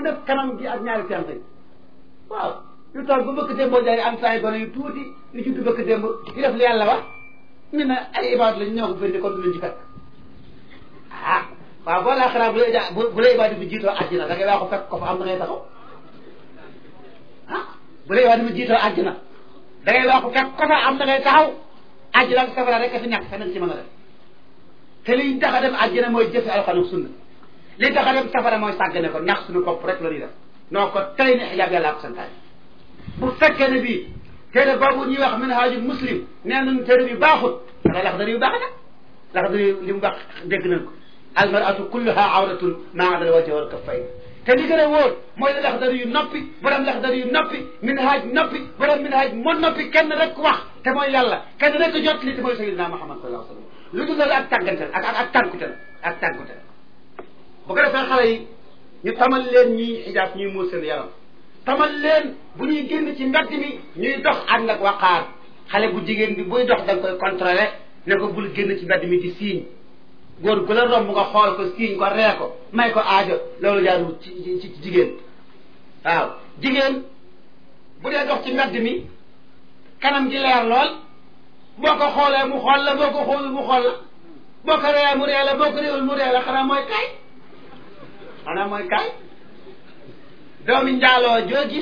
def kanam gi ak ñaari tenk yi waaw ñu toog ba bëkk démb jaay am saa yu gone yu tuuti ñu judd bëkk démb di def li yàlla wax ñu ne ay ibaadu lañ ñoo ko firnde kon du leen ci fekk ah waaw boo laa xanaa bu la ibaadu bi jiitoo àjjina da ngay waa ko fekk ko fa am da ngay taxaw ah bu la ibaadu bi jiitoo àjjina da ngay waa ko fekk ko fa am da ngay taxaw àjjina ak safara rek a fi nekk feneen ci mën a def te liñ tax a dem àjjina mooy jëfe alxuraan ak sunna li tax a dem safara mooy sàggane ko nax suñu bopp rek la ñuy def noo ko tey ne xijaab yàlla ko santaane bu fekkee ne bii téere boobu ñuy wax minhaajul muslim nee nañu téere bi baaxut dangay laxdari yu baax nag laxdari li mu wax dégg nañ ko almaratu kulluha awratun maa adal wajhi wal kaffayn te li gën a wóor mooy la laxdari yu noppi borom laxdari yu noppi minhaaj noppi borom minhaaj moo noppi kenn rek wax te mooy yàlla kenn rek jot li te mooy sayyidina Muhammad sallallahu alayhi wa sallam lu dul loolu ak tàggante ak tànkute la ak tànkute la bu ko defee xale yi ñu tamal leen ñuy xijaab ñuy muur seen yaram tamal leen bu ñuy génn ci mbedd mi ñuy dox ànd ak waqaar xale bu jigéen bi buy dox da nga koy contrôler ne ko bul génn ci mbedd mi di siiñ góor gu la romb nga xool ko siiñ ko ree ko may ko aajo loolu jaarul ci jigéen waaw jigéen bu dee dox ci mbedd mi kanam gi leer lool boo ko xoolee mu xool la boo ko xoolul mu xool la boo ko ree mu ree la boo ko réewul mu ree la xanaa mooy kaay doomi njaaloo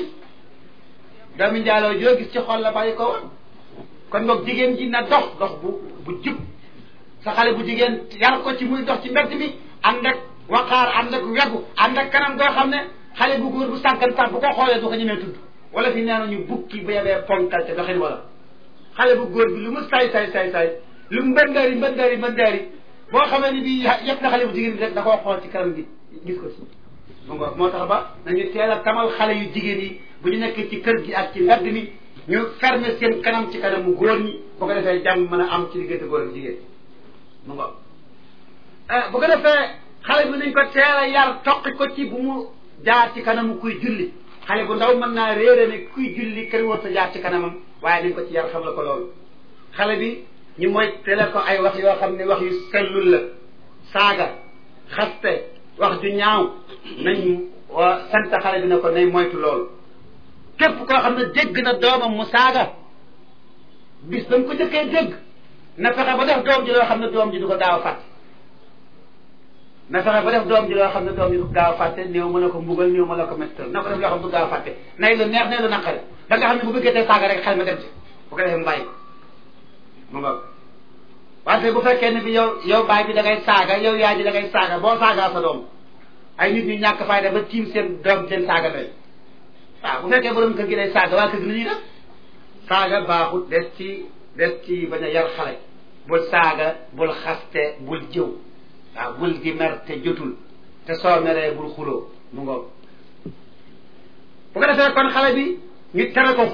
joo gis ci xol la bàyyi ko woon kon boog jigéen ji na dox bu jub sa xale bu jigéen yar ko ci muy dox ci mbedd mi ànd ak waqaar ànd ak wegu ànd ak kanam goo xam ne xale bu góor bu sàggan sax bu ko xoolee du ko ñemee tudd wala fi nee nañu bukki bu yebee ponkal te doxin wala xale bu góor bi lu mu say lu mu mbëndaari boo xamee ni bii yëpp na xale bu jigéen bi rek da koo xool ci kanam gi gis ko ci moo tax ba nañu teel a tamal xale yu jigéen yi bu ñu nekk ci kër gi ak ci mbedd mi ñu fermer seen kanam ci kanamu góor ñi bu ko defee jàmm mën a am ci diggante góor ak jigéen mu ngo bu ko defee xale bi nañ ko teel a yar toqi ko ci bu mu jaar ci kanamu kuy julli xale bu ndaw mën naa réere ne kuy julli kenn war sa jaar ci kanamam waaye nañ ko ci yar xam la ko loolu xale bi ñu mooy teel ko ay wax yoo xam ne wax yu sellul la saaga xaste wax ju ñaaw nañ sant xale bi ne ko nay moytu loolu képp koo xam ne dégg na doomam mu saaga bis ba mu ko jëkkee dégg na fexe ba def doom ji loo xam ne doom ji du ko gaaw a fàtte na fexe ba def doom ji loo xam ne doom ji du ko gaaw a fàtte néew ma la ko mbugal néew ma la ko mettal na ko def loo xam ne du gaaw a fàtte nay lu neex nay lu naqare ba nga xam ne bu bëggee tey saaga rek xel ma dem ci bu ko defee mu bàyyi ko mu nga wante bu fekkee ne bi yow baay bi da ngay saaga yow yaay ji da ngay saaga boo saagaa sa doom ay nit ñu ñàkk fayda ba tiim seen doom seen saaga day waaw bu fekkee borom kër gi day saaga waa kër gi lu ñuy def saaga baaxut des ci bañ a yar xale bul saaga bul xaste bul jëw waaw bul gi mer te jotul te soo meree bul xuloo mu ngoog bu ko defee kon xale bi ñu tere ko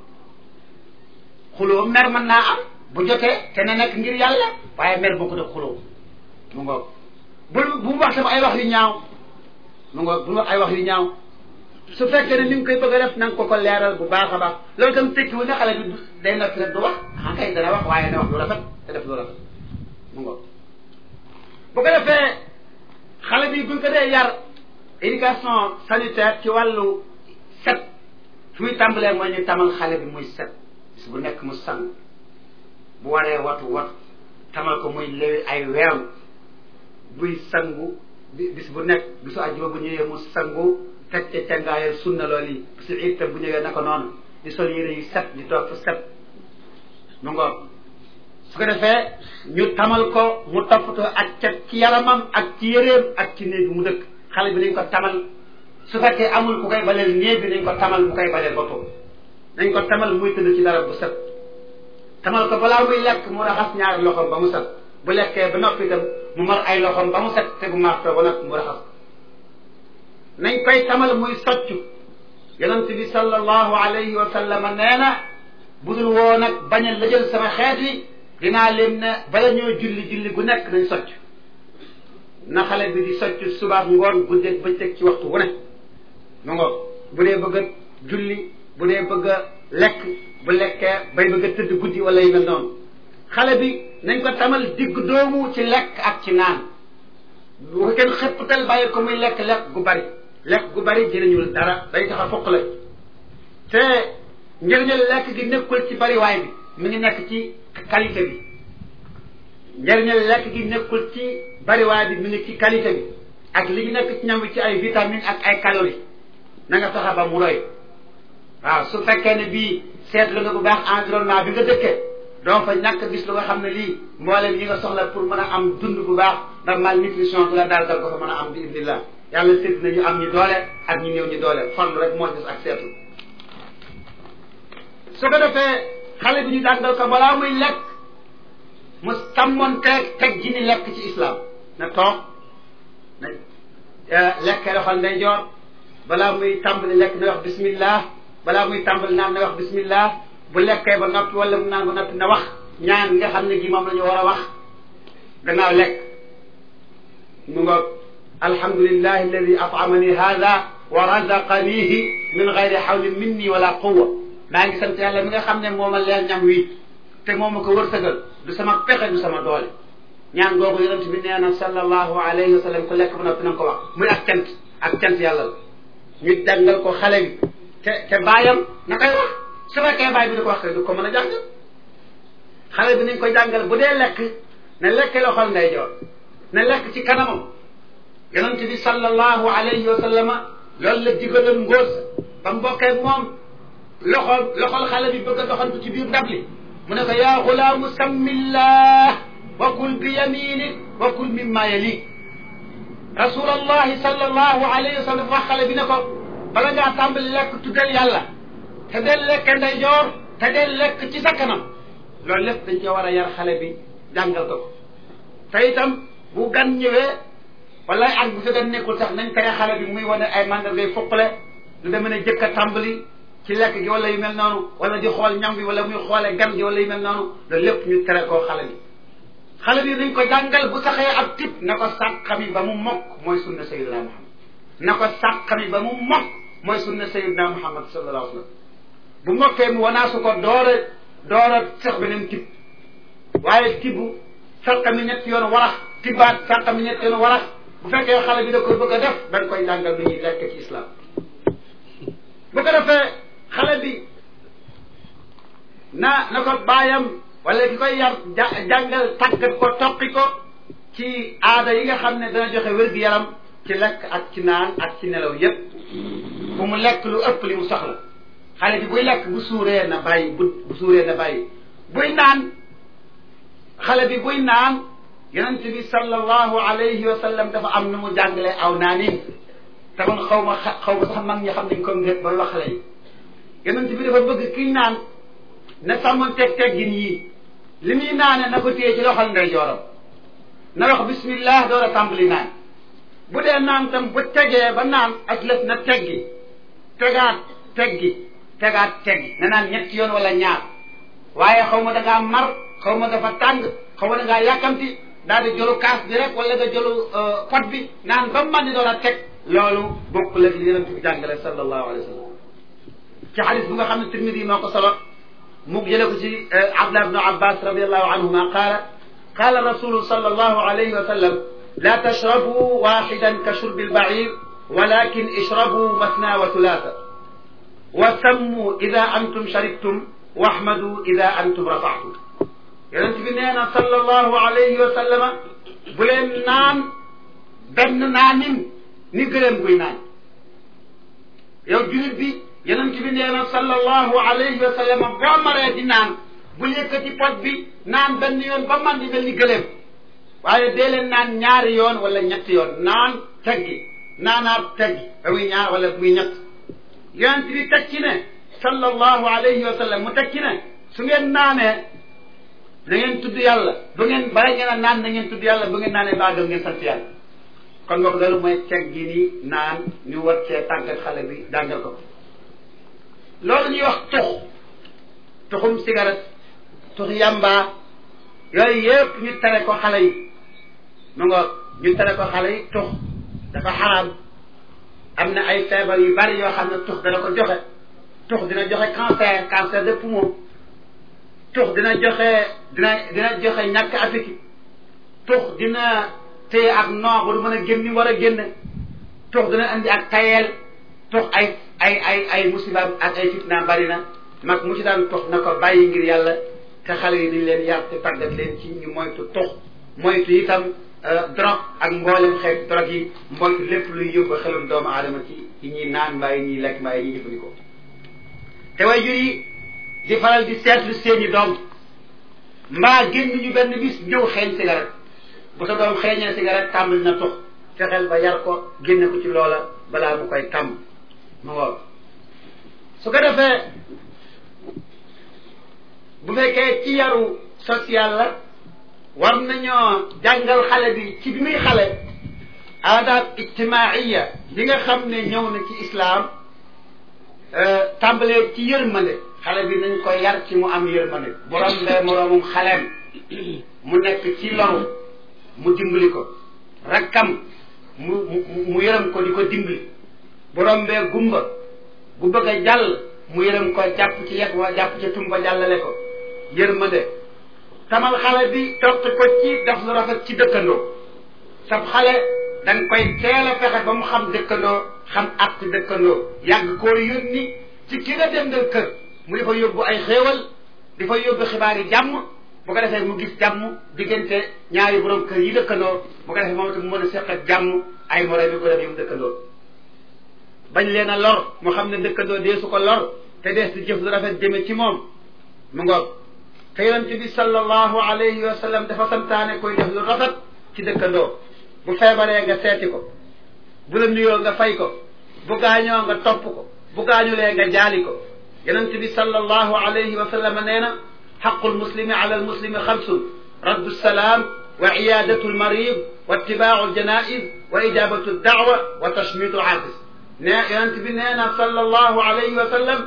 xuloo mer mën naa am bu jotee te na nekk ngir yàlla waaye mer boo ko def xuloo mu ngoog bu mu wax sama ay wax yu ñaaw mu ngoog bu mu wax ay wax yu ñaaw su fekkee ne ni nga koy bëgg a def na nga ko leeral bu baax a baax loolu tam tekkiwul ne xale bi day noppi rek du wax ah kay dana wax waaye na wax lu rafet te def lu rafet mu ngoog bu ko defee xale bi buñ ko dee yar éducation sanitaire ci wàllu set fu muy tàmbalee mooy ñu tamal xale bi muy set bis bu nekk mu sang bu waree watu tamal ko muy lewi ay weeram buy sangu bis bu nekk bisu àjjuma bu ñëwee mu sangu teg ca cangaayal sunna loolu yi bisu iid tam bu ñëwee naka noonu di sol yére yu set di toog fu set mu ngoog su ko defee ñu tamal ko mu toppatoo ak cet ci yaramam ak ci yéreem ak ci néeg bi mu dëkk xale bi nañ ko tamal su fekkee amul ku koy baleel néeg bi nañ ko tamal bu koy baleel boppam nañ ko tamal muy tëdd ci dara bu set tamal ko balaa muy lekk mu raxas ñaari loxoom ba mu set bu lekkee ba noppi itam mu mar ay loxoom ba mu set te bu martoo ba noppi mu raxas nañ koy tamal muy soccu yonent bi sallallahu alayhi wa sallam nee na budul woo nag bañ a lëjal sama xeet wi dinaa leen ne bala ñoo julli gu nekk nañ socc na xale bi di socc subaak ngoon guddeeg bëccëg ci waxtu wu ne mu ngoog bu dee bëgg a julli bu dee bëgg a lekk bu lekkee bay bëgg a tëdd guddi wala yu mel noonu xale bi nañ ko tamal digg doomu ci lekk ak ci naan bu ko kenn xëppatal bàyyi ko muy lekk gu bari lekk gu bari jëriñul dara day tax a fokk la te njëriñal lekk gi nekkul ci bariwaay bi mi ngi nekk ci qualité bi njëriñal lekk gi nekkul ci bariwaay bi mi ngi ci qualité bi ak li ñu nekk ci ñam bi ci ay vitamines ak ay calories na nga fexe ba mu doy waaw su fekkee ne bii seetlu nga bu baax environnement bi nga dëkkee donc fa ñàkk gis lu nga xam ne lii mboolem yi nga soxla pour mën a am dund bu baax ndax malnutrition du la daal dal ko fa mën a am bi indillah yàlla seet na ñu am ñu doole ak ñu néew ñu doole farlu rek moo gis ak seetlu su ko defee xale bi ñu jàngal ko balaa muy lekk mu sàmmoon teg ji ni lekk ci islam na toog na lekkee loxol ndeyjoor balaa muy tàmbali lekk na wax bismillah balaa muy tàmbali naan na wax bismillah bu lekkee ba noppi wala mu naan ba noppi na wax ñaan nga xam ne gi moom la ñu war a wax gannaaw lekk mu ngoog alhamdulillahi alladi at'amani hada wa razaqanihi min gayri hawlin minni wala quwwa maa ngi sant yàlla mi nga xam ne moo ma leen ñam wi te moo ma ko wërsëgal du sama pexe du sama doole ñaan googu yonent bi nee na sallallahu alayhi wa sallam ku lekk ba noppi na nga ko wax muy ak cant yàlla la ñu jàngal ko xale bi te baayam na koy wax su fekkee baay bi di ko wax du ko mën a jàngal xale bi nañ ko jàngal bu dee lekk na lekk loxol ndeyjoor na lekk ci kanamam yonent bi sallallahu alayhi wa sallama loolu la digaloon ngóor ba mu bokkee moom loxol xale bi bëgg a doxantu ci biir ndab li mu ne ko yaa xulaamu sammillah wa kul bi yaminik wa kul mimma yalik rasulallahi sallallahu alayhi wa sallam wax xale bi ne ko bala ngaa tàmbali lekk tuddal yàlla te del lekk ndeyjoor te del lekk ci sa kanam loolu lépp dañ cee war a yar xale bi jàngal ko te itam bu gan ñëwee wala ak bu fi gan nekkul sax nañ tere xale bi muy wane ay mandargay fuqale lu demee ne jëkk a tàmbali ci lekk gi wala yu mel noonu wala di xool ñam bi wala muy xoolee gan gi wala yu mel noonu loolu lépp ñu tere koo xale bi xale bi dañ ko jàngal bu saxee ab tip na ko sàqami ba mu mokk mooy sunna sayyidina Muhammad na ko sàqami ba mu mokk mooy sunna sayyidina Muhammad sallallahu alayhi wa sallam bu mokkee mu wanaasu ko doora sax beneen tib waaye tibu sàqami ñetti yoon warax tibaat sàqami ñetti yoon warax bu fekkee xale bi da ko bëgg a def dañ koy jàngal nu ñuy lekk ci islam bu ko defee xale bi na ko baayam wala ki koy yar jàngal tàggat ko toqi ko ci aada yi nga xam ne dana joxe wér-gu-yaram ci lekk ak ci naan ak ci nelaw yépp bu mu lekk lu ëpp li mu soxla xale bi buy lekk bu suuree na bàyyi bu suuree na bàyyi buy naan xale bi buy naan yonent bi sallallahu alayhi wa sallam dafa am nu mu jàngalee aw naanin te man xaw ma sax mag ñi xam nañ ko ngeen booy wax xale yi yonent bi dafa bëgg kiy naan na sàmmoon teggin yii li muy naane na ko téye ci loxol ndeyjooram na wax bismillah door a tàmbali naan bu dee naan tam bu tegee ba naan ak lëf na teggi tegaat teggi na naan ñetti yoon wala ñaar waaye xaw ma da ngaa mar xaw ma dafa tàng xaw ma da ngaa yàkkamti daal di jëlu kaas bi rek wala nga jëlu pot bi naan ba man di door a teg loolu bokkul ak li yonent bi jàngale sallallahu alayhi wa sallam ci xadis bu nga xam ne Tirmidi moo ko solo mu jële ko ci Abdullah ibn Abbas radiyallahu anhuma qaala rasulu sallallahu alayhi wa sallam la tashrabu waxidan ka shurbi al-ba'ir walakin ishrabu mathna wa thulatha wa sammu ida antum sharibtum wahmadu ida antum rafa'tum yonent bi nee na sallallahu alayhi wa sallama bu leen naan benn naanin ni gëléem guy naan yow jullit bi yonent bi nee na sallallahu alayhi wa sallam boo maree di naan bul yëkkati pot bi naan benn yoon ba man di mel ni gëléem waaye dee leen naan ñaari yoon wala ñetti yoon naan teggi naanaat teggi ba muy ñaar wala muy ñett yonent bi teg ci ne sallallahu alayhi wa sallam mu teg ci ne su ngeen naanee na ngeen tudd yàlla bu ngeen bàyyi ngeen a naan na ngeen tudd yàlla bu ngeen naanee baagal ngeen sant yàlla kon boog loolu mooy teggi ni naan ñu war cee tàggat xale bi jàngal ko loolu ñuy wax tuxum cigarette tux yamba yooyu yëpp ñu tere ko xale yi mu nga ñu tere ko xale yi tux dafa xaraam am na ay feebar yu bari yoo xam ne tux dana ko joxe tux dina joxe cancer de poumon tux dina joxe ñàkk appétit tux dina téye ak noox du mën a génn ni war a génn tux dina andi ak tayeel tux ay musibaam ak ay fitnaam bari na mag mu ci daan tux na ko bàyyi ngir yàlla te xale yi dañ leen yar te tàggat leen ci ñu moytu tux moytu itam drogue ak mboolem xeet drogue yi moytu lépp luy yóbbu xelum doomu aadama ci yi ñuy naan mbaa yi ñuy lekk mbaa yi ñuy jëfandikoo te way jur yi di faral di seetlu seeni doom mbaa génn ñu benn bis ñëw xeeñ cigarette bu sa doom xeeñee cigarette tàmbali na tux fexeel ba yar ko génne ko ci loola balaa mu koy tàmm mu ngoog su ko defee bu fekkee ci yaru social la war nañoo jàngal xale bi ci bi muy xale aadaab ijtimaaiya bi nga xam ne ñëw na ci islaam tàmbalee ci yërmande xale bi nañ ko yar ci mu am yërmande borom bee moroomum xaleem mu nekk ci loru mu dimbali ko rakkam mu yërëm ko di ko dimbali borom bee gumba bu bëgg a jàll mu yërëm ko jàpp ci yet wa jàpp ci tumba jàllale ko yërmande tamal xale bi topp ko ci def lu rafet ci dëkkandoo sab xale danga koy teel a fexe ba mu xam dëkkandoo xam àq dëkkandoo yàgg koo yónni ci ki nga dem nga kër mu di fa yóbbu ay xéewal di fa yóbbu xibaar yi jàmm bu ko defee mu gis jàmm diggante ñaari borom kër yi dëkkandoo bu ko defee moom itam mu mën a seq ak jàmm ay moroom yi ko def yu mu dëkkandoo bañ leen a lor mu xam ne dëkkandoo dee su ko lor te dees di jëf lu rafet jëme ci moom mu ngoog te yonent bi sallallahu alayhi wa sallam dafa santaane koy def lu rafet ci dëkkandoo bu feebaree nga seeti ko bu la nuyoo nga fay ko bu gaañoo nga topp ko bu gaañulee nga jaali ko yonent bi sallallahu alayhi wa sallam nee na xaqul muslimi ala al muslimi xamsun raddu salaam wa iyaadatu lmarid wa ittibaau ljanaiz wa ijabatu daawa wa tashmitu aafis ne yonent bi nee na sallallahu alayhi wa sallam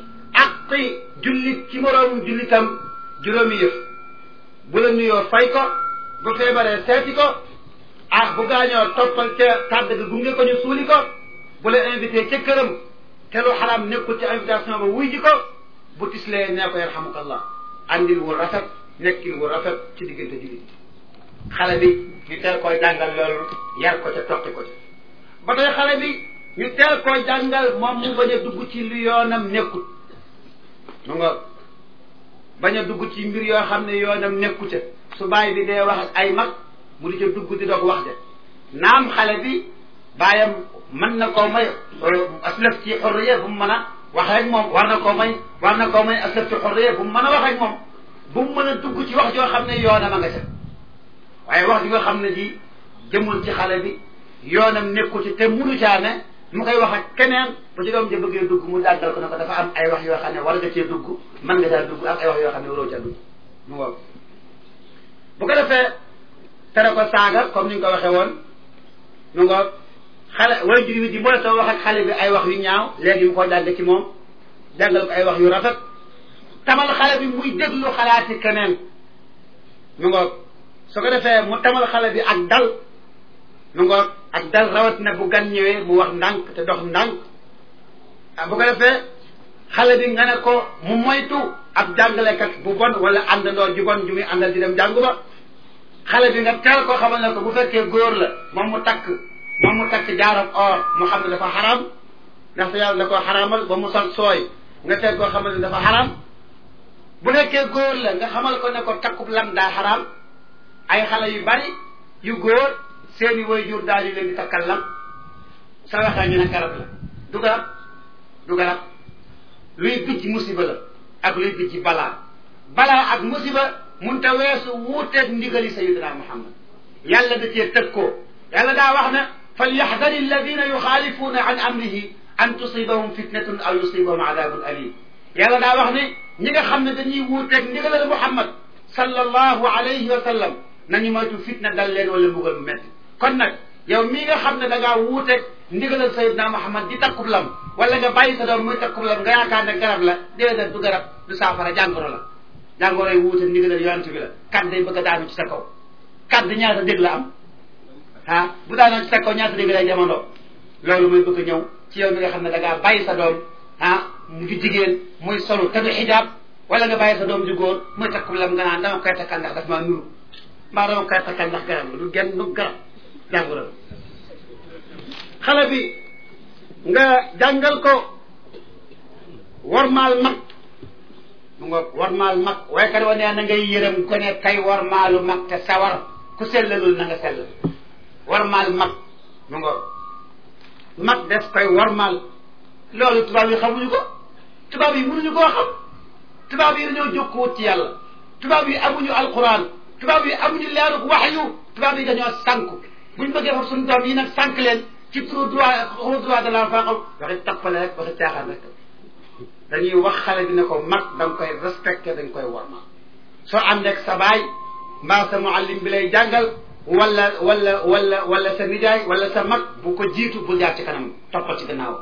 aqi jullit ci moroomu jullitam juróomi yëf bu la nuyoo fay ko bu feebaree seeti ko bu gaañoo toppal ca tàdd ga gunge ko ñu suuli ko bu la invité ca këram te lu xaraam nekkul ci invitation ba wuy ji ko bu tislee nee ko yarhamukallah andil wu rafet nekkin wu rafet ci diggante jullit xale bi ñu teel koy jàngal loolu yar ko ca toqi ko ca ba tey xale bi ñu teel koy jàngal moom mu bañ a dugg ci lu yoonam nekkul mu nga bañ a dugg ci mbir yoo xam ne yoonam nekku ca su baay bi dee wax ak ay mag mu di ca dugg di doog wax de naam xale bi baayam mën na koo may aslaf ci xorriya bu mu mën a waxee ak moom war na koo may aslaf ci xorriya bu mu mën a wax ak moom bu mu mën a dugg ci wax joo xam ne yoonam a nga ca waaye wax ji nga xam ne ji jëmul ci xale bi yoonam nekku ci te munu caa ne mu koy wax ak keneen bu ci doom ja bëggee dugg mu jàngal ko ne ko dafa am ay wax yoo xam ne war nga cee dugg mën nga caa dugg ak ay wax yoo xam ne waroo caa dugg mu ngoog bu ko defee tere ko saaga comme ni nga ko waxee woon mu ngoog xale way jur wi di mën a wax ak xale bi ay wax yu ñaaw léegi mu ko jàng ci moom jàngal ko ay wax yu rafet tamal xale bi muy déglu xalaati keneen mu ngoog su ko defee mu tamal xale bi ak dal mu ngoog ak dal rawat na bu gan ñëwee mu wax ndànk te dox ndànk bu ko defee xale bi nga ne ko mu moytu ab jàngalekat bu bon wala àndandoo ju bon ju muy àndal di dem jàngu ba xale bi nga teel ko xamal ne ko bu fekkee góor la moom mu takk jaaram or mu xam ne dafa xaraam ndaxte yàlla da koo xaraamal ba mu sol sooy nga teel koo xamal ne dafa xaraam bu fekkee góor la nga xamal ko ne ko takkub lam daa xaraam ay xale yu bari yu góor seeni waajur daañu leen di takkal lam sa waxee ñu ne garab la du garab luy bijj musiba la ak luy bijj balaa ak musiba munta weesu wuuteeg ndigali sayidina Muhammad yàlla da cee tëg koo yàlla daa wax ne falyaxdari alladina yuxaalifuuna an amrihi an tusibahum fitnatun aw yusibahum adabun alim yàlla daa wax ne ñi nga xam ne dañuy wuuteeg ndigalal Muhammad sallallahu alayhi wa sallam nañu moytu fitna dal leen wala mbugal mu metti kon nag yow mii nga xam ne da ngaa wuuteeg ndigalal sayidina Muhammad di takkub lam wala nga bàyyi sa doom muy takkub lam nga yaakaar ne garab la déedéet du garab du saafara jàngoro la jàngoro yi wuute ndigalal yonent bi la kat day bëgg a daanu ci sa kaw kat ñaata dégg la am bu daanoo ci sa kaw ñaata dégg lay jamono loolu mooy bëgg a ñëw ci yow mi nga xam ne da ngaa bàyyi sa doom mu ju jigéen muy solu te du xijaab wala nga bàyyi sa doom ju góor muy takkub lam nga naan dama koy takkal ndax daf maa nuru mbaa dama koy takkal ndax garab la du genn du garab jàngoro la xale bi nga jàngal ko warmaal mag mu nga warmaal mag waykat wa nee na ngay yërëm ko ne kay warmaalu mag te sawar ku sellalul na nga sellal warmaal mag mu nga mag des koy warmaal loolu tubaab yi xamuñu ko tubaab yi mënuñu koo xam tubaab yi dañoo jokkuwut ci yàlla tubaab yi amuñu alquran tubaab yi amuñu leerug waxyu tubaab yi dañoo sànku buñ bëggee foofu suñu doom yi nag sànk leen ci turu droit de l'enfant waxi tappale rek waxi caaxaan rek dañuy wax xale bi ne ko mag da nga koy respecté dañ koy warma soo ànd ak sa baay mbaa sa muallim bi lay jàngal wala sa nijaay wala sa mag bu ko jiitu bu jaar ci kanam toppal ci gannaaw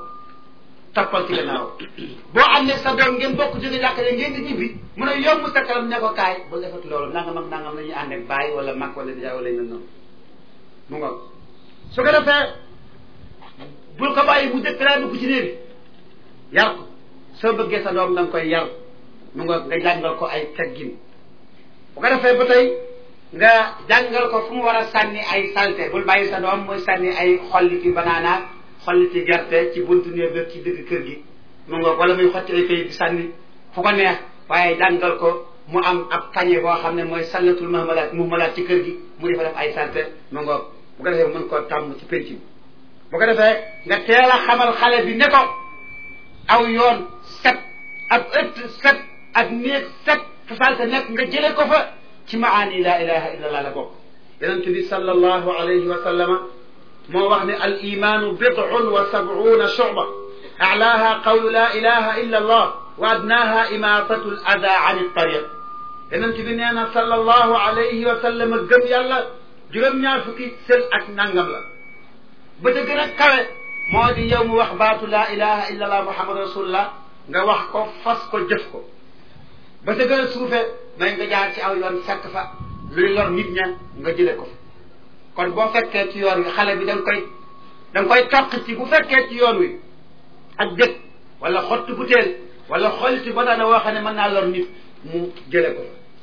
boo ànd ak sa doom ngeen bokk jóge jàkkale ngeen di ñibbi mun a yomb sa kanam ne ko kaay bu defat loolu nangam ak nangam la ñuy ànd ak baay wala mag wala nijaay wala ñu noonu mu nga su ko defee bul ko bàyyi mu dëkk laa dugg ci néeg bi yar ko soo bëggee sa doom da nga koy yar mu nga jàngal ko ay teggin bu ko defee ba tey nga jàngal ko fu mu war a sànni ay salte bul bàyyi sa doom muy sànni ay xolliti banaana xolliti gerte ci buntu néeg bi ci digg kër gi mu nga wala muy xotti ay kayit di sànni fu ko neex waaye jàngal ko mu am ab pañe boo xam ne mooy sallatul muhmalaat ci kër gi mu di fa def ay salte mu nga bu ko defee mën koo tàmm ci penc bi bu ko defee nga teel a xamal xale bi ne ko aw yoon set ak ëtt set ak néeg set fu salte nekk nga jële ko fa ci maani la ilaha illa allah la bokk yonent bi sallallahu alayhi wa sallama moo wax ne al imanu bid'un wa sab'una shu'ba a'laha qawlu la ilaha illa allah wa adnaha imatatu al adha an al tariq yonent bi nee na sallallahu alayhi wa sallama gëm yàlla juróom-ñaar fukki sel ak nangam la ba ca gën a kawe moo di yow mu wax baatu laa ilaha illa allah muhammadu rasulullah nga wax ko fas ko jëf ko ba ca gën a suufe may nga jaar ci aw yoon fekk fa luy lor nit ña nga jële ko fa kon boo fekkee ci yoon wi xale bi da nga koy toq ci bu fekkee ci yoon wi ak dëkk wala xottu butéel wala xolti ba daana woo xam ne mën naa lor nit mu jële ko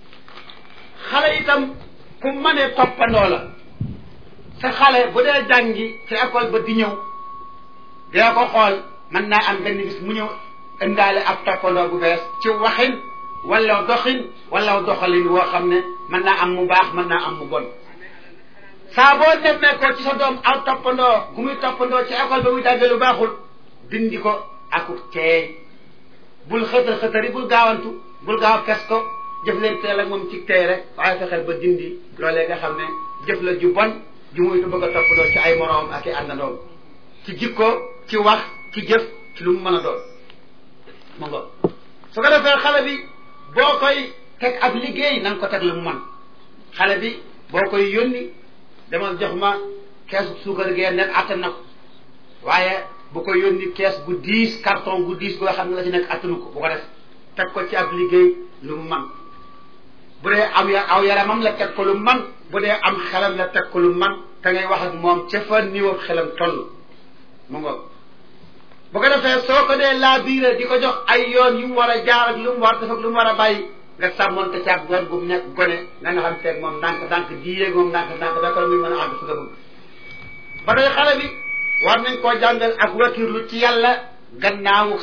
fa xale itam ku mënee toppandoo la sa xale bu dee jàngi ci école ba di ñëw dina ko xool mën naa am benn bis mu ñëw indaale ab toppandoo bu bees ci waxin wala doxin wala doxalin woo xam ne mën naa am mu baax mën naa am mu bon saa boo demee ko ci sa doom aw toppandoo gu muy toppandoo ci école ba muy jànge lu baaxul dindi ko akuk teey bul xëtari bul gaawantu bul gaaw kes ko jëf leen teel ak moom ci tey rek waaye fexeel ba dindi loolee nga xam ne jëf la ju bon ju muy tu bëgg a toppandoo ci ay moroom ak i àndandoom ci jikko ci wax ci jëf ci lu mu mën a doon mu nga su ko defee xale bi boo koy teg ab liggéey na nga ko teg lu mu mën xale bi boo koy yónni demal jox ma keesu suukar gee nekk attan na ko waaye bu ko yónni kees bu diis carton bu diis boo xam ne la ci nekk attanu ko bu ko def teg ko ci ab liggéey lu mu mën bu dee aw yaramam la teg ko lu man bu dee am xelam la teg ko lu man te ngay wax ak moom ca fa niveau xelam toll mu nga bu ko defee soo ko dee laa biire di ko jox ay yoon yu mu war a jaar ak lu mu war def ak lu mu war a bàyyi nga sàmmoonte caag doon bu mu nekk gone nga nga xam teeg moom ndànk diiyeeg moom ndànk da ko muy mën a àgg fu nga bëgg ba tey xale bi war nañ koo jàngal ak wakirlu ci yàlla gannaawu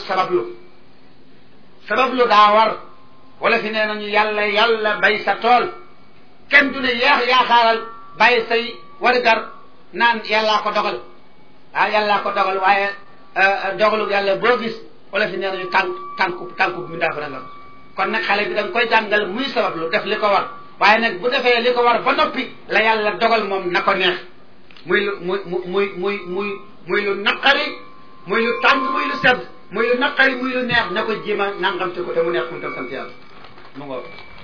sabablu daa war wala fi nee nañu yàlla bay sa tool kenn du ne yaakaaral bàyyi say wargar naan yàllaa ko dogal yàllaa ko dogal waaye dogalu yàlla boo gis wala fi nee nañu tànku bu mindaa fa nangam kon nag xale bi da nga koy jàngal muy sabablu def li ko war waaye nag bu defee li ko war ba noppi la yàlla dogal moom na ko neex muy lu muy lu naqari muy lu tàng muy lu sedd muy lu naqari muy lu neex na ko jéem a nangamte ko te mu neex mu tam sant yàlla mu ngo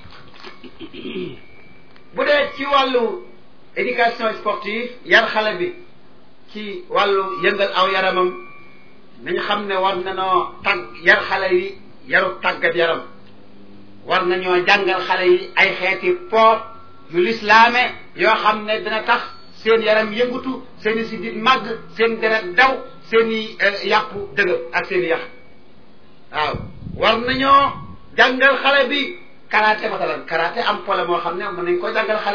bu dee ci wàllu éducation sportive yar xale bi ci wàllu yëngal aw yaramam nañu xam ne war nañoo yar xale yi yaru tàggat yaram war nañoo jàngal xale yi ay xeeti po yu lislaame yoo xam ne dina tax seen yaram yëngutu seen i sidit màgg seen deret daw seen i yàpp dëgër ak seen i yàq waaw war nañoo jàngal xale bi karaté masalan karaté am pole moo xam ne mën nañ ko jàngal xale bi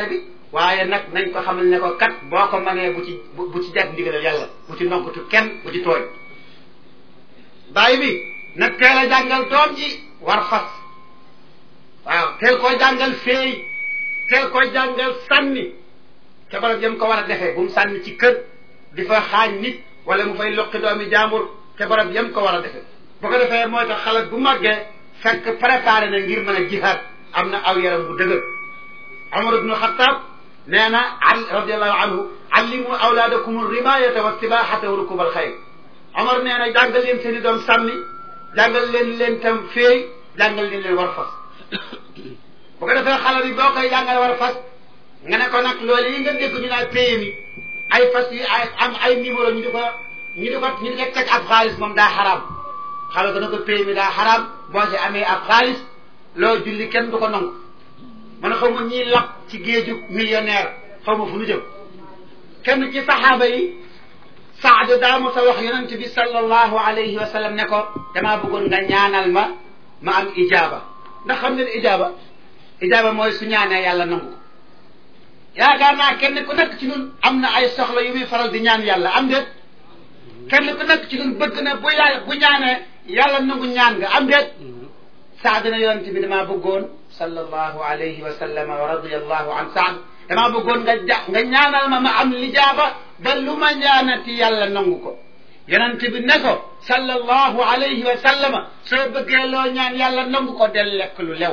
waaye nag nañ ko xamal ne ko kat boo ko mënee bu ci jag ndigalal yàlla bu ci noggatu kenn bu ci tooñ bàyyi bi nag teel a jàngal doom ji war fas waaw teel koo jàngal féey teel koo jàngal sànni ca barab yam ko war a defee bu mu sànni ci kër di fa xaañ nit wala mu fay loqi doomi jàmbur ca barab yam ko war a defee bu ko defee mooy tax xale bu màggee fekk préparé na ngir mën a jihaad am na aw yaram bu dëgër Umar ibnu Xattaab nee na radiallahu anhu allimu awlaadakum rimayata wa sibahata wa rukub al xayr Umar nee na jàngal leen seen i doom sànni jàngal leen tam féey jàngal leen war fas bu ko defee xale bi boo koy jàngal war fas nga ne ko nag loolu yi nga dégg ñu naan PMI ay fas yi ay numéro ñu di ko teg ab xaalis moom daa xaraam xale ko na ko PMI daa xaraam boo si amee ab xaalis loo julli kenn du ko nangu man xaw ma ñiy lap ci géeju millionnaire xaw ma fu nu jëm kenn ci saxaaba yi Saad daa ma sa wax yonent bi sallallahu alayhi wa sallam ne ko damaa bëggoon nga ñaanal ma am ijaaba ndax xam ngeen ijaaba mooy su ñaanee yàlla nangu yaakaar naa kenn ku nekk ci ñun am na ay soxla yu muy faral di ñaan yàlla am déet kenn ku nekk ci ñun bëgg na bu ñaanee yàlla nangu ñaan nga am déet Saad na yonent bi damaa bëggoon sallallahu alayhi wa sallam wa radiyallahu an Saad damaa bëggoon nga ñaanal ma am lijaaba ba lu ma ñaanati yàlla nangu ko yonent bi ne ko sallallahu alayhi wa sallam soo bëggee loo ñaan yàlla nangu ko del lekk lu lew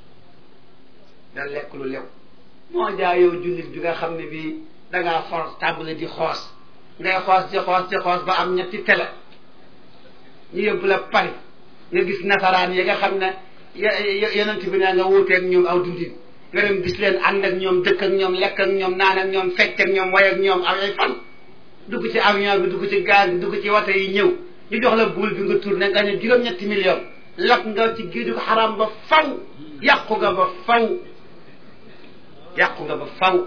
moo jaa yow jullit bi nga xam ne bii dangaa xoos tàmbali di xoos ngay xoos ba am ñetti télé ñu yóbbu la Paris nga gis nasaraan yi nga xam ne yonent bi ne nga wuuteeg ñoom aw dundin nga dem gis leen ànd ak ñoom dëkk ak ñoom lekk ak ñoom naan ak ñoom fecc ak ñoom way ak ñoom aw ay fan dugg ci avion bi dugg ci gaz bi dugg ci woto yi ñëw ñu jox la buul bi nga tourné nga ne juróom-ñetti million lap nga ci géeju xaram ba faw yàqu nga ba faw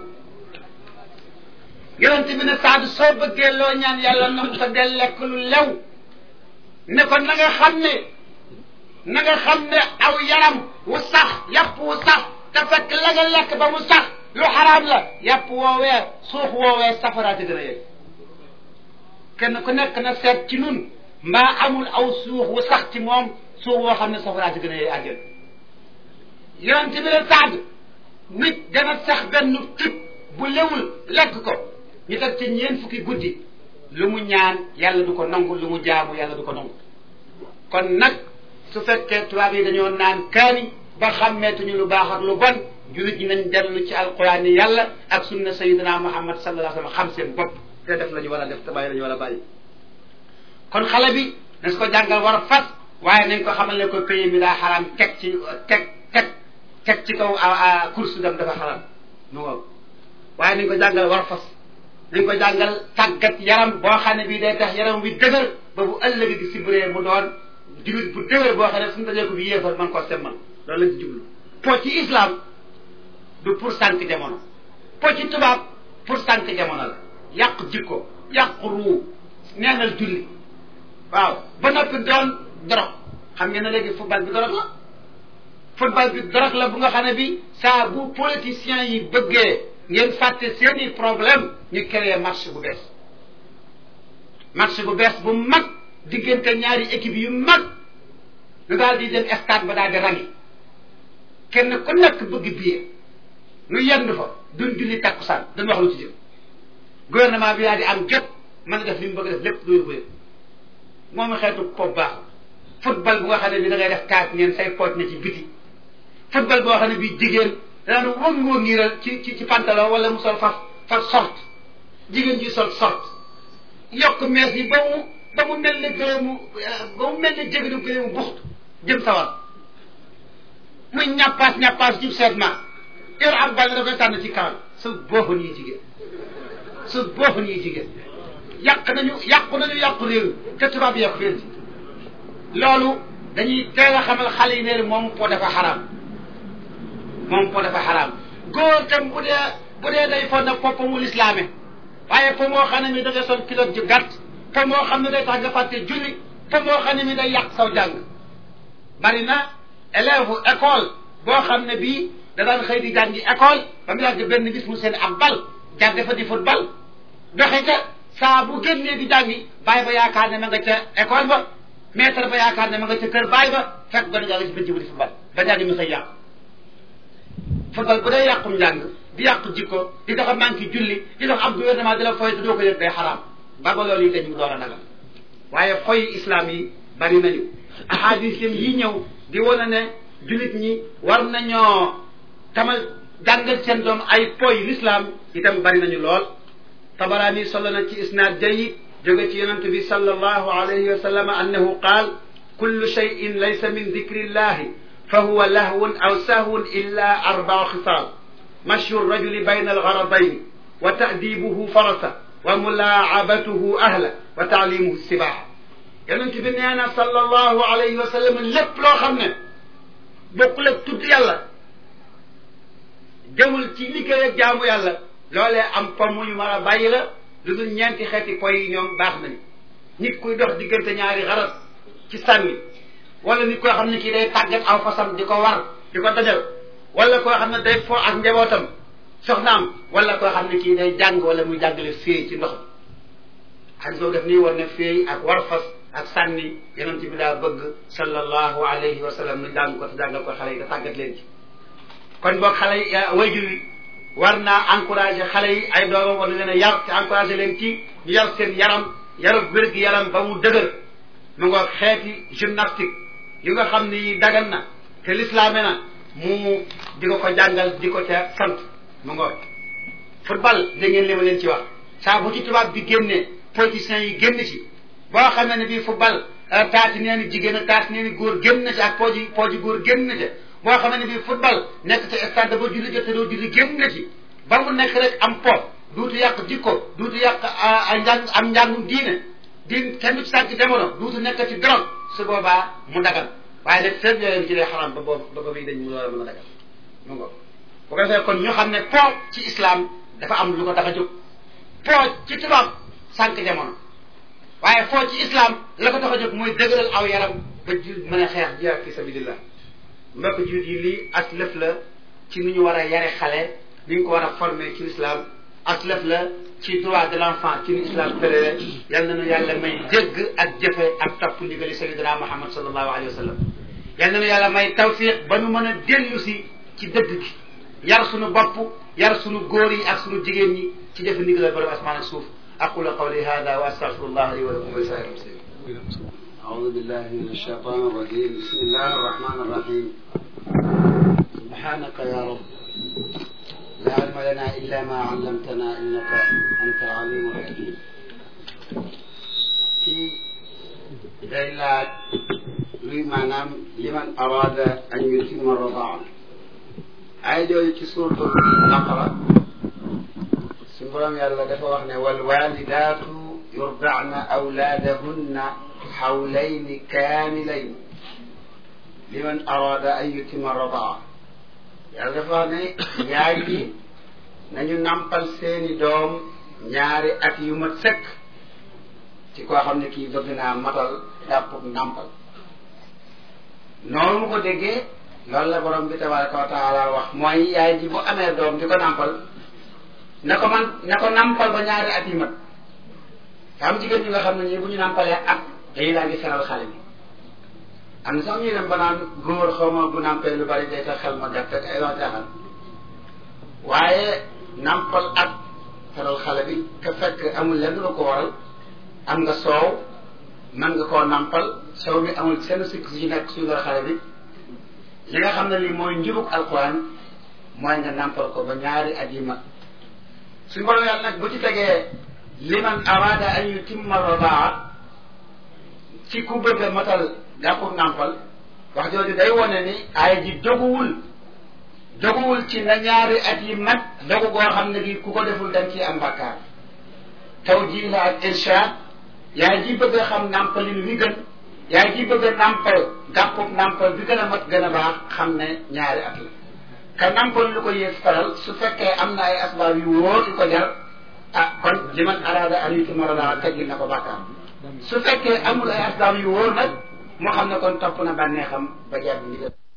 yonent bi ne Saad soo bëggee loo ñaan yàlla nam ko del lekk lu lew ne ko na nga xam ne aw yaram wu sax yàpp wu sax te fekk la nga lekk ba mu sax lu xaraam la yàpp woowee suuf woowee safaraate gën a yegg kenn ku nekk na seet ci nun mbaa amul aw suuf wu sax ci moom suuf woo xam ne safaraate gën a yegg àjjal yonent bi ne Saad nit dana sax benn tib bu lewul lekk ko ñu teg ci ñeent fukki guddi lu mu ñaan yàlla du ko nangu lu mu jaamu yàlla du ko nangu kon nag su fekkee tubaab yi dañoo naan kaani ba xàmmeetuñu lu baax ak lu bon jullit ñi nañ dellu ci alquran yi yàlla ak sunna sayyidina Muhammad sallallahu alayhi wa sallam xam seen bopp te def la ñu war a def te bàyyi la ñu war a bàyyi kon xale bi nañ ko jàngal war a fas waaye nañ ko xamal ne ko pays mi daa xaraam teg ci kaw course dem dafa xaraam mu ngoog waaye nañ ko jàngal war a fas nañ ko jàngal tàggat yaram boo xam ne bii day tax yaram bi dëgër ba bu ëllëg gi si bëree mu doon jullit bu dëgër boo xam ne suñu dajee ko bi yéefar man koo semmal loolu lañ ci jublu po ci islam du pour sànq jamono po ci tubaab pour sànq jamono la yàq jikko yàq ruu neenal julli waaw ba noppi doon dorog xam ngeen ne léegi football bi dorog la bu nga xam ne bi saa bu politiciens yi bëggee ngeen fàtte seeni problème ñu créé match bu bees bu mag diggante ñaari équipe yu mag ñu daal di dem stade ba daal di rangi kenn ku nekk bëgg billet ñu yendu fa duñ julli takkusaan dañ wax lu ci jëm gouvernement bi daal di am jot mën a def li mu bëgg def lépp lu yóbbu moom xeetu po baax football bu nga xam ne bi da ngay def kaas ngeen say pooj na ci biti football boo xam ne bii jigéen daan wëngoo ngiiral ci pantalon wala mu sol fa sort jigéen ji sol sort yokk mees yi ba mu mel ne gëleemu jéginu gëleemu buxtu jëm sawar muy ñappaas jib seetment yor ak bal da koy sànn ci kawal su booxun yi jigéen yàqu nañu réew te tubaab yàqu leen ci loolu dañuy teel a xamal xale yi ne moom po dafa xaraam góor tam bu dee day fon nag popp mu lislaame waaye po moo xam ne mi da ngay sol kilo ju gàtt po moo xam ne day tax nga fàtte julli po moo xam ne mi day yàq saw jàng bari na élève école boo xam ne bii da daan xëy di jàngi école ba mu yàgg benn bis mu seen ab bal jàng dafa di football doxe ca saa bu génnee di jàngi baay ba yaakaar ne ma nga ca école ba maître ba yaakaar ne ma nga ca kër baay ba fekk gone gaa nga ci bëcc bu di football ba jàngi mu say yàqu football bu dee yàqum njàng di yàqu jikko di tax a manqué julli di tax am gouvernement di la foy te doo ko yëg day xaraam ba ba loolu yi dañ mu door a nagal waaye foy islam yi bari nañu ahadis yi ñëw di wane ne jullit ñi war nañoo tamal jàngal seen doom ay poy l'islam itam bari nañu lool Tabaraani solo na ci isnaad jayyid jóge ci yonent bi sallallahu alayhi wa sallam annahu qaal kullu shay'in laysa min dikrillahi fa huwa lahwun aw sahwun illa arba'u xisaal mashyu rajuli bayna algaradayn wa ta'dibuhu farasa wa mulaabatuhu ahla wa taalimuhu sibaaha yonent bi nee na sallallahu alayhi wa sallam lépp loo xam ne bokkul ak tudd yàlla jëmul ci liggéey ak jaamu yàlla loolee am po mu ñu mën a bàyyi la lu dul ñeenti xeeti poy yi ñoom baax nañu nit kuy dox diggante ñaari xaras ci sànni wala nit koo xam ne kii day tàggat aw fasam di ko war di ko dajal wala koo xam ne day fo ak njabootam soxnaam wala koo xam ne kii day jàng wala muy jàngale féey ci ndox mi xaj boobu def nii war ne féey ak war fas ak sànni yonent bi daa bëgg sallallahu alayhi wa sallam nu jàng ko te jàngal ko xale yi te tàggat leen ci kon boog xale yi wayjur yi war naa encouragé xale yi ay doomam wala leen a yar te encouragé leen ci ñu yar seen yaram yarub wér-gi-yaram ba mu dëgër mu ngoog xeeti gymnastique yu nga xam ni dagan na te lislaame na mu di ko jàngal di ko ca sant mu ngoog football da ngeen li ma leen ci wax saa bu ci tubaab bi génnee politiciens yi génn ci boo xam ne bii football taati nee ni jigéen ak taati nee ni góor génn na ci ak pooji góor génn na ci boo xam ne bii football nekk ci stade ba julli jot te doo julli génn na ci ba mu nekk rek am po duutu yàq jikko duutu yàq am njàngum diine kenn du ci sànq jamono duutu nekk ci drogue su boobaa mu dagal waaye nag feeg yooyu ci lay xaram ba ba muy dañ mu door a mën a dagal mu ngo bu ko defee kon ñu xam ne po ci islam dafa am lu ko tax a jóg po ci tubaab sànq jamono waaye foo ci islam la ko tax a jóg mooy dëgëral aw yaram ba ju mën a xeex jihaad fi sabilillah mbokk jullit yi lii as lëf la ci ni ñu war a yare xale ni ñu ko war a former ci l'islam as lëf la ci droit de l'enfant ci ni islam tërale yal na nu yàlla may dégg ak jëfe ak topp ndigali sayyidina Muhammad sallallahu alayhi wa sallam yal na nu yàlla may tawfiq ba nu mën a dellu si ci dëgg gi yar sunu bopp yar sunu góor yi ak sunu jigéen ñi ci jëfe ndigal borom asmaan ak suuf أقول قولي هذا وأستغفر الله لي ولكم ولسائر المسلمين. أعوذ بالله من الشيطان الرجيم. بسم الله الرحمن الرحيم. سبحانك يا رب لا علم لنا إلا ما علمتنا إنك أنت العليم الحكيم. في ليلة لمن أراد أن يتم الرضاعة. أيضا في سورة البقرة suñu borom yàlla dafa wax ne wal walidaatu yurdaana awlaadahunna xawlayni kaamilayn liman araada an yutima radaa yàlla dafa wax ne yaay yi nañu nampal seeni doom ñaari at yu mat sëkk ci koo xam ne kii bëgg naa matal dàppub nampal noonu mu ko déggee loolu la borom bi tabaraka wa taala wax mooy yaay ji bu amee doom di ko nampal na ko nampal ba ñaari at yi mat am jigéen ñi nga xam ne ñi bu ñu nampalee at dañuy daal di feral xale bi am na sax ñuy dem ba naan góor xaw ma bu nampee lu bari day tax xel ma gàtt ak ay waxtaan waaye nampal at feral xale bi te fekk amul lenn lu ko waral am nga soow mën nga koo nampal soow mi amul seen sikk yi nekk suñu xale bi li nga xam ne lii mooy njubug alquran mooy nga nampal ko ba ñaari at yi mat suñu borom yàlla nag bu ci tegee liman araada an yutimma radaa ci ku bëgg a matal dàppub nàmpal wax jooju day wone ni aaya ji doguwul ci na ñaari at yi mat dogu goo xam ne gi ku ko deful dañ ci am bàkkaar tawjiih la ak irshaad yaay ji bëgg a xam nàmpalin wi gën yaay ji bëgg a nàmpal dàppub nàmpal bi gën a mat gën a baax xam ne ñaari at la ka nampal lu ko yées faral su fekkee am na ay asbaab yu wóor yu ko jar kon liman araada an yutimma radaa teggil na ko bàkkaar su fekkee amul ay asbaab yu wóor nag moo xam ne kon topp na bànneexam ba jar ndigal